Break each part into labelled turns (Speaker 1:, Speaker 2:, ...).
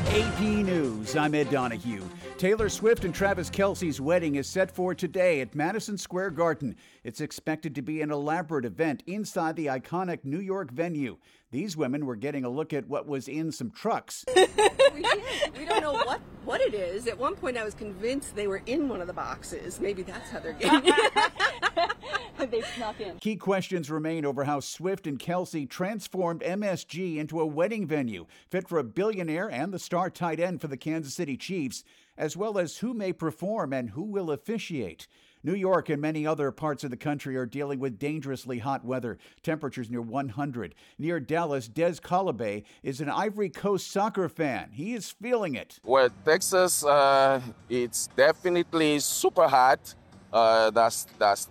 Speaker 1: AP News, I'm Ed Donahue. Taylor Swift and Travis Kelce's wedding is set for today at Madison Square Garden. It's expected to be an elaborate event inside the iconic New York venue. These women were getting a look at what was in some trucks.
Speaker 2: We don't know what it is. At one point I was convinced they were in one of the boxes. Maybe that's how they're getting it.
Speaker 3: They snuck in.
Speaker 1: Key questions remain over how Swift and Kelce transformed MSG into a wedding venue fit for a billionaire and the star tight end for the Kansas City Chiefs, as well as who may perform and who will officiate. New York and many other parts of the country are dealing with dangerously hot weather, temperatures near 100. Near Dallas, Des Colibay is an Ivory Coast soccer fan. He is feeling it.
Speaker 4: Well, Texas, it's definitely super hot. That's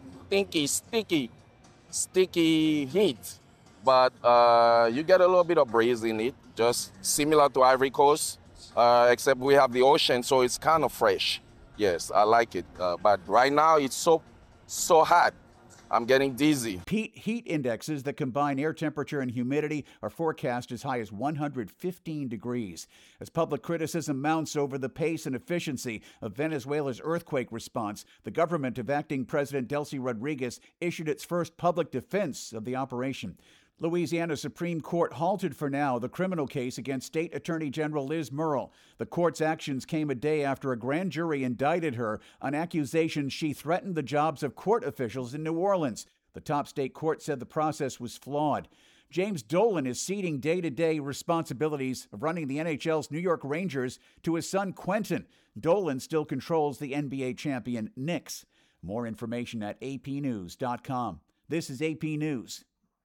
Speaker 4: sticky heat. But you get a little bit of breeze in it, just similar to Ivory Coast, except we have the ocean, so it's kind of fresh. Yes, I like it. But right now, it's so hot. I'm getting dizzy.
Speaker 1: Heat indexes that combine air temperature and humidity are forecast as high as 115 degrees. As public criticism mounts over the pace and efficiency of Venezuela's earthquake response, the government of acting President Delcy Rodriguez issued its first public defense of the operation. Louisiana Supreme Court halted for now the criminal case against State Attorney General Liz Murrill. The court's actions came a day after a grand jury indicted her on accusations she threatened the jobs of court officials in New Orleans. The top state court said the process was flawed. James Dolan is ceding day-to-day responsibilities of running the NHL's New York Rangers to his son Quentin. Dolan still controls the NBA champion Knicks. More information at apnews.com. This is AP News.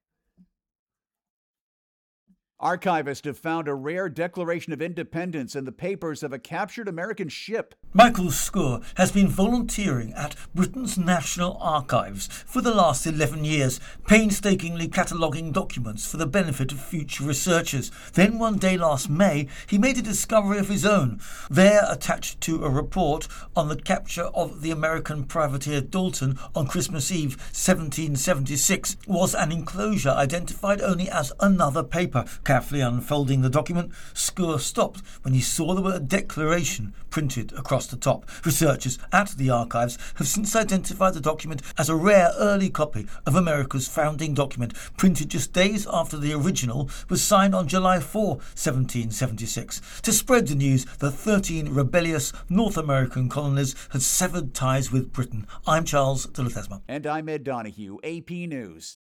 Speaker 1: Archivists have found a rare Declaration of Independence in the papers of a captured American ship.
Speaker 5: Michael Skur has been volunteering at Britain's National Archives for the last 11 years, painstakingly cataloguing documents for the benefit of future researchers. Then one day last May, he made a discovery of his own. There, attached to a report on the capture of the American privateer Dalton on Christmas Eve 1776, was an enclosure identified only as another paper. Carefully unfolding the document, Skur stopped when he saw the word declaration printed across the top. Researchers at the archives have since identified the document as a rare early copy of America's founding document, printed just days after the original was signed on July 4, 1776. To spread the news that 13 rebellious North American colonies had severed ties with Britain. I'm Charles de la Tesma.
Speaker 1: And I'm Ed Donahue, AP News.